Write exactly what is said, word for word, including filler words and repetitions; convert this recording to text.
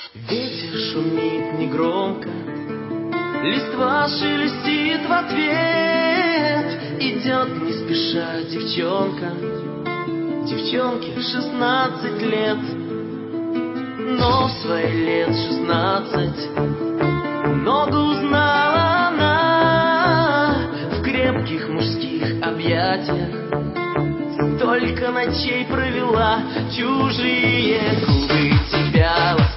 Ветер шумит негромко, листва шелестит в ответ. Идет не спеша девчонка, девчонке шестнадцать лет. Но в свои лет шестнадцать много узнала она в крепких мужских объятиях. Столько ночей провела, чужие губы тебя